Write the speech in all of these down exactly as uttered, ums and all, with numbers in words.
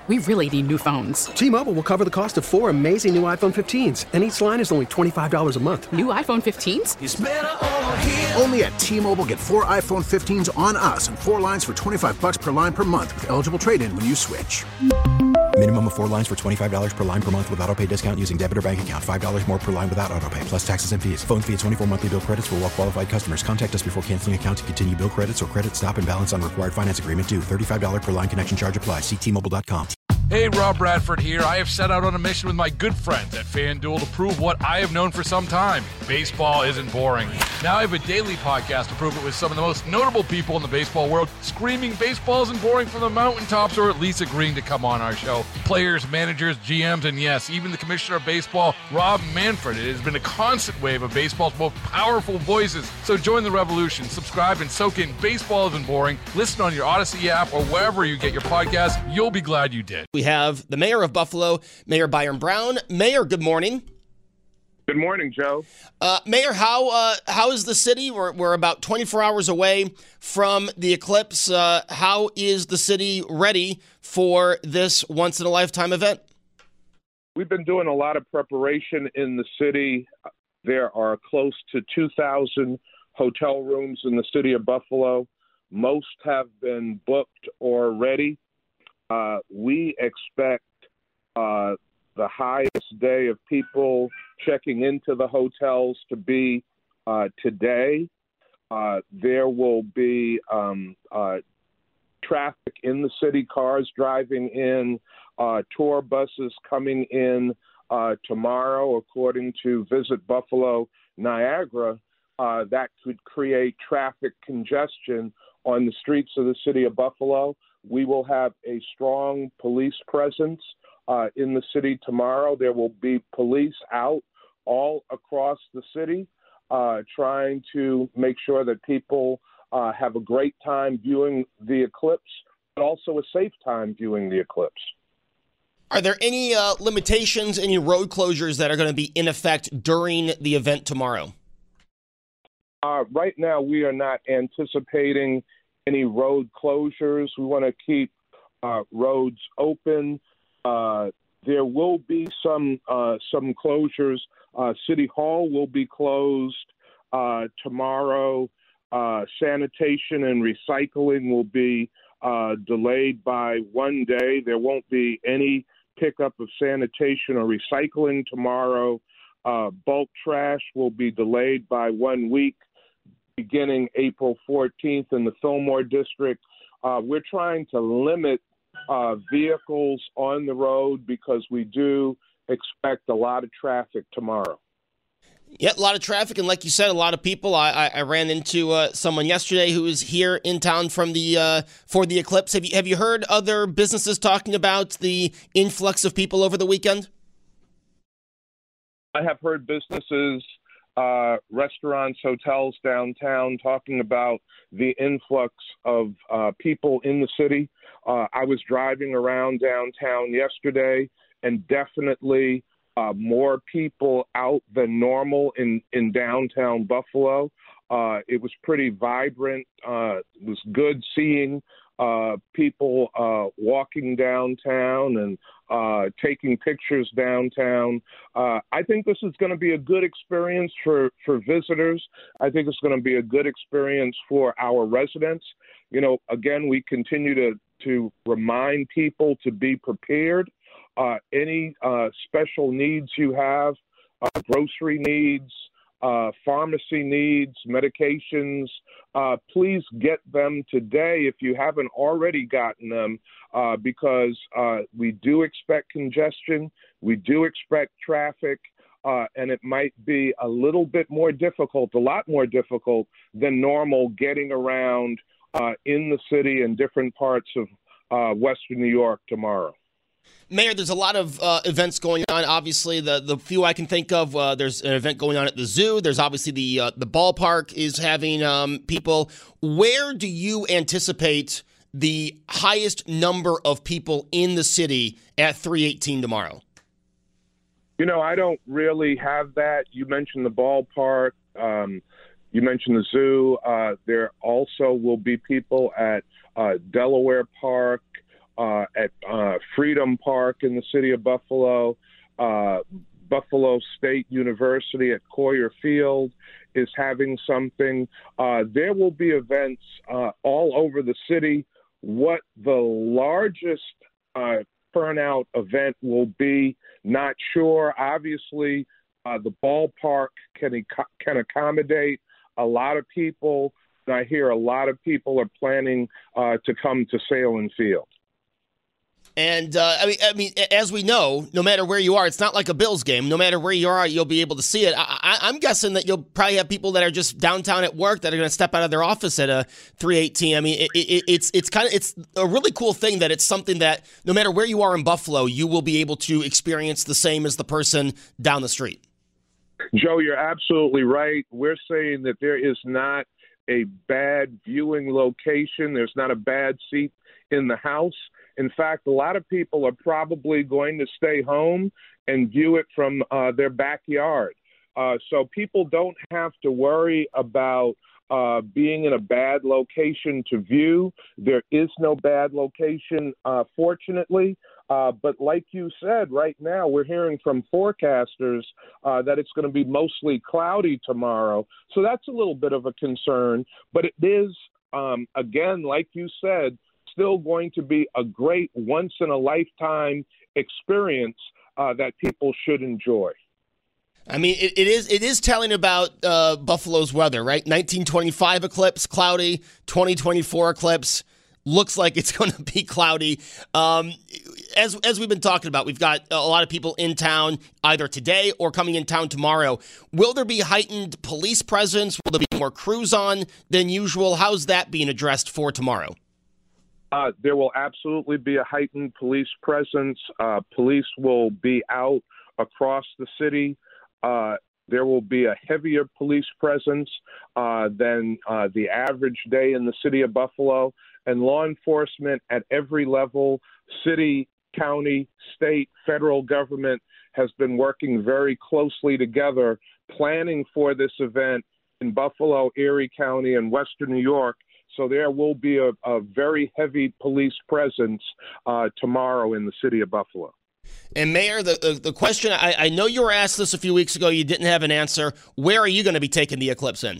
We really need new phones. T-Mobile will cover the cost of four amazing new iPhone fifteens, and each line is only twenty-five dollars a month. New iPhone fifteens? It's better over here. Only at T-Mobile, get four iPhone fifteens on us and four lines for twenty-five dollars per line per month with eligible trade-in when you switch. Minimum of four lines for twenty-five dollars per line per month with autopay discount using debit or bank account. five dollars more per line without autopay, plus taxes and fees. Phone fee at twenty-four monthly bill credits for well-qualified customers. Contact us before canceling account to continue bill credits or credit stop and balance on required finance agreement due. thirty-five dollars per line connection charge applies. See T Mobile dot com. Hey, Rob Bradford here. I have set out on a mission with my good friends at FanDuel to prove what I have known for some time. Baseball isn't boring. Now I have a daily podcast to prove it with some of the most notable people in the baseball world, screaming baseball isn't boring from the mountaintops, or at least agreeing to come on our show. Players, managers, G Ms, and yes, even the commissioner of baseball, Rob Manfred. It has been a constant wave of baseball's most powerful voices. So join the revolution. Subscribe and soak in Baseball Isn't Boring. Listen on your Odyssey app or wherever you get your podcast. You'll be glad you did. We have the mayor of Buffalo, Mayor Byron Brown. Mayor, good morning. Good morning, Joe. Uh, Mayor, how uh, how is the city? We're, we're about twenty-four hours away from the eclipse. Uh, how is the city ready for this once-in-a-lifetime event? We've been doing a lot of preparation in the city. There are close to two thousand hotel rooms in the city of Buffalo. Most have been booked or ready. Uh, we expect uh, the highest day of people checking into the hotels to be uh, today. Uh, there will be um, uh, traffic in the city, cars driving in, uh, tour buses coming in uh, tomorrow, according to Visit Buffalo Niagara. Uh, that could create traffic congestion on the streets of the city of Buffalo. We will have a strong police presence uh, in the city tomorrow. There will be police out all across the city uh, trying to make sure that people uh, have a great time viewing the eclipse, but also a safe time viewing the eclipse. Are there any uh, limitations, any road closures that are going to be in effect during the event tomorrow? Uh, right now, we are not anticipating any road closures. We want to keep uh, roads open. Uh, there will be some uh, some closures. Uh, City Hall will be closed uh, tomorrow. Uh, sanitation and recycling will be uh, delayed by one day. There won't be any pickup of sanitation or recycling tomorrow. Uh, bulk trash will be delayed by one week, beginning April fourteenth in the Fillmore District. Uh, we're trying to limit uh, vehicles on the road because we do expect a lot of traffic tomorrow. Yeah, a lot of traffic, and like you said, a lot of people. I, I, I ran into uh, someone yesterday who was here in town from the uh, for the eclipse. Have you have you heard other businesses talking about the influx of people over the weekend? I have heard businesses, uh, restaurants, hotels downtown talking about the influx of uh, people in the city. Uh, I was driving around downtown yesterday, and definitely uh, more people out than normal in, in downtown Buffalo. Uh, it was pretty vibrant. Uh, it was good seeing uh, people uh, walking downtown and uh, taking pictures downtown. Uh, I think this is going to be a good experience for, for visitors. I think it's going to be a good experience for our residents. You know, again, we continue to, to remind people to be prepared. Uh, any uh, special needs you have, uh, grocery needs, uh, pharmacy needs, medications, uh, please get them today if you haven't already gotten them, uh, because uh, we do expect congestion, we do expect traffic, uh, and it might be a little bit more difficult, a lot more difficult than normal getting around uh, in the city and different parts of uh, Western New York tomorrow. Mayor, there's a lot of uh, events going on. Obviously, the, the few I can think of, uh, there's an event going on at the zoo. There's obviously the uh, the ballpark is having um, people. Where do you anticipate the highest number of people in the city at three eighteen tomorrow? You know, I don't really have that. You mentioned the ballpark. Um, you mentioned the zoo. Uh, there also will be people at uh, Delaware Park, uh, at uh, Freedom Park in the city of Buffalo. Uh, Buffalo State University at Coyer Field is having something. Uh, there will be events uh, all over the city. What the largest uh, turnout event will be, not sure. Obviously, uh, the ballpark can can accommodate a lot of people. I hear a lot of people are planning uh, to come to Salem Field. And, uh, I mean, I mean, as we know, no matter where you are, it's not like a Bills game. No matter where you are, you'll be able to see it. I, I, I'm guessing that you'll probably have people that are just downtown at work that are going to step out of their office at a three eighteen. I mean, it, it, it's it's kind of it's a really cool thing that it's something that no matter where you are in Buffalo, you will be able to experience the same as the person down the street. Joe, you're absolutely right. We're saying that there is not a bad viewing location. There's not a bad seat in the house. In fact, a lot of people are probably going to stay home and view it from uh, their backyard. Uh, so people don't have to worry about uh, being in a bad location to view. There is no bad location, uh, fortunately. Uh, but like you said, right now we're hearing from forecasters uh, that it's going to be mostly cloudy tomorrow. So that's a little bit of a concern. But it is, um, again, like you said, still going to be a great once-in-a-lifetime experience uh, that people should enjoy. I mean, it, it is it is telling about uh, Buffalo's weather, right? nineteen twenty-five eclipse, cloudy. twenty twenty-four eclipse, looks like it's going to be cloudy. Um, as as we've been talking about, we've got a lot of people in town either today or coming in town tomorrow. Will there be heightened police presence? Will there be more crews on than usual? How's that being addressed for tomorrow? Uh, there will absolutely be a heightened police presence. Uh, police will be out across the city. Uh, there will be a heavier police presence uh, than uh, the average day in the city of Buffalo. And law enforcement at every level, city, county, state, federal government, has been working very closely together, planning for this event in Buffalo, Erie County, and Western New York. So there will be a, a very heavy police presence uh, tomorrow in the city of Buffalo. And Mayor, the the, the question, I, I know you were asked this a few weeks ago. You didn't have an answer. Where are you going to be taking the eclipse in?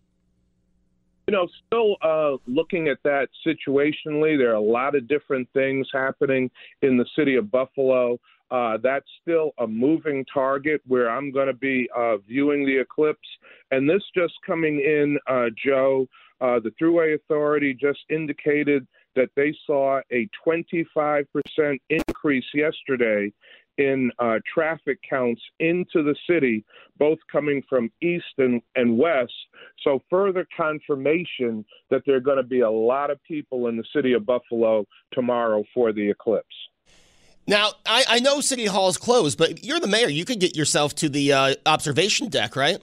You know, still uh, looking at that situationally, there are a lot of different things happening in the city of Buffalo. Uh, that's still a moving target where I'm going to be uh, viewing the eclipse. And this just coming in, uh, Joe, uh, the Thruway Authority just indicated that they saw a twenty-five percent increase yesterday in uh, traffic counts into the city, both coming from east and, and west. So further confirmation that there are going to be a lot of people in the city of Buffalo tomorrow for the eclipse. Now, I, I know City Hall is closed, but you're the mayor. You could get yourself to the uh, observation deck, right?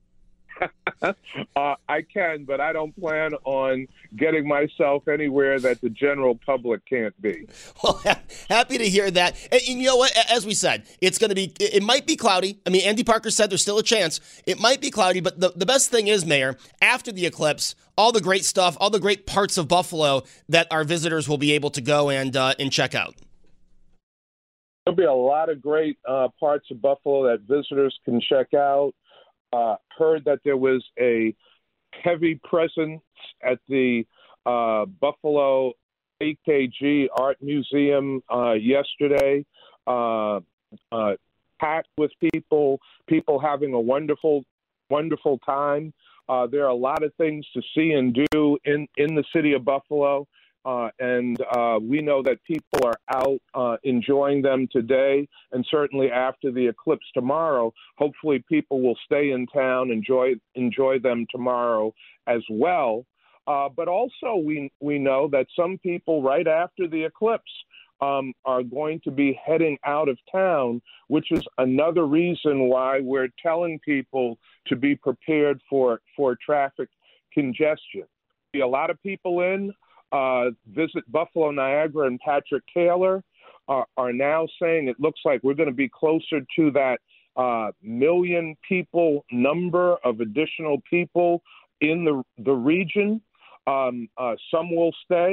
uh, I can, but I don't plan on getting myself anywhere that the general public can't be. Well, happy to hear that. And you know what? As we said, it's going to be, it might be cloudy. I mean, Andy Parker said there's still a chance. It might be cloudy, but the, the best thing is, Mayor, after the eclipse, all the great stuff, all the great parts of Buffalo that our visitors will be able to go and uh, and check out. There'll be a lot of great uh, parts of Buffalo that visitors can check out. Uh, heard that there was a heavy presence at the uh, Buffalo A K G Art Museum uh, yesterday, uh, uh, packed with people, people having a wonderful, wonderful time. Uh, there are a lot of things to see and do in, in the city of Buffalo. Uh, and uh, we know that people are out uh, enjoying them today, and certainly after the eclipse tomorrow. Hopefully people will stay in town, enjoy enjoy them tomorrow as well. Uh, but also we we know that some people right after the eclipse um, are going to be heading out of town, which is another reason why we're telling people to be prepared for, for traffic congestion. Be a lot of people in. Uh, Visit Buffalo, Niagara, and Patrick Taylor are, are now saying it looks like we're going to be closer to that uh, million people number of additional people in the the region. Um, uh, some will stay,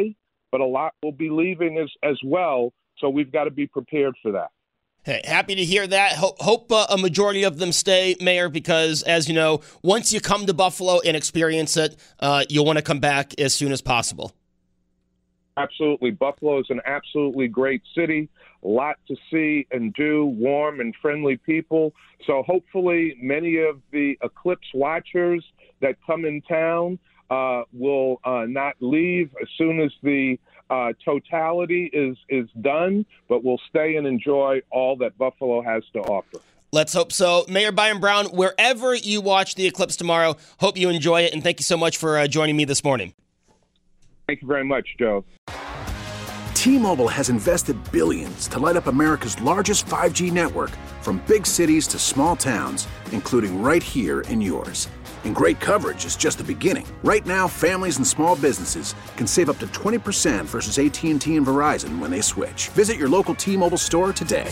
but a lot will be leaving as, as well. So we've got to be prepared for that. Hey, happy to hear that. Hope, hope uh, a majority of them stay, Mayor, because, as you know, once you come to Buffalo and experience it, uh, you'll want to come back as soon as possible. Absolutely. Buffalo is an absolutely great city. A lot to see and do, warm and friendly people. So hopefully many of the Eclipse watchers that come in town uh, will uh, not leave as soon as the uh, totality is, is done, but will stay and enjoy all that Buffalo has to offer. Let's hope so. Mayor Byron Brown, wherever you watch the Eclipse tomorrow, hope you enjoy it, and thank you so much for uh, joining me this morning. Thank you very much, Joe. T-Mobile has invested billions to light up America's largest five G network, from big cities to small towns, including right here in yours. And great coverage is just the beginning. Right now, families and small businesses can save up to twenty percent versus A T and T and Verizon when they switch. Visit your local T-Mobile store today.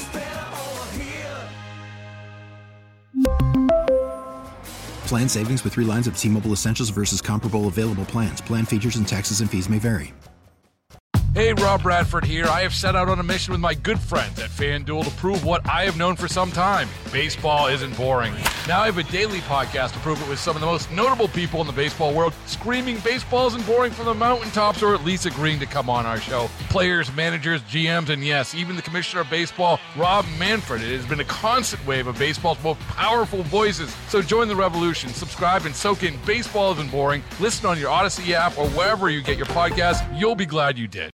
Plan savings with three lines of T-Mobile Essentials versus comparable available plans. Plan features and taxes and fees may vary. Hey, Rob Bradford here. I have set out on a mission with my good friends at FanDuel to prove what I have known for some time. Baseball isn't boring. Now I have a daily podcast to prove it with some of the most notable people in the baseball world, screaming baseball isn't boring from the mountaintops, or at least agreeing to come on our show. Players, managers, G Ms, and yes, even the commissioner of baseball, Rob Manfred. It has been a constant wave of baseball's most powerful voices. So join the revolution. Subscribe and soak in Baseball Isn't Boring. Listen on your Odyssey app or wherever you get your podcasts. You'll be glad you did.